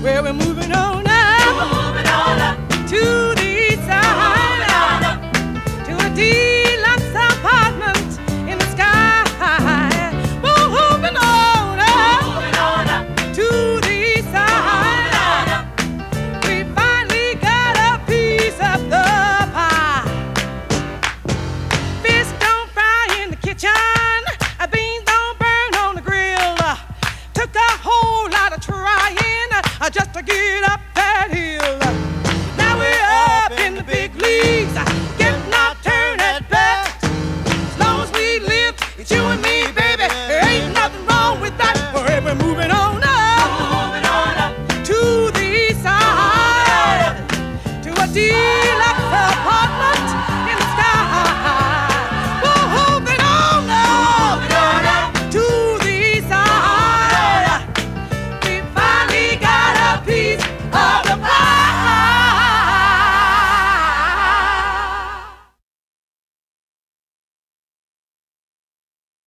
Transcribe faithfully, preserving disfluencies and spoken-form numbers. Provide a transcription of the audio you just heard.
Well, we're moving on up, moving on up to the east side, on up to a deluxe apartment in the sky. We're moving on up, moving on up to the east side. We finally got a piece of the pie. Fish don't fry in the kitchen, uh, beans don't burn on the grill. Uh, took a whole lot of trying uh, just to get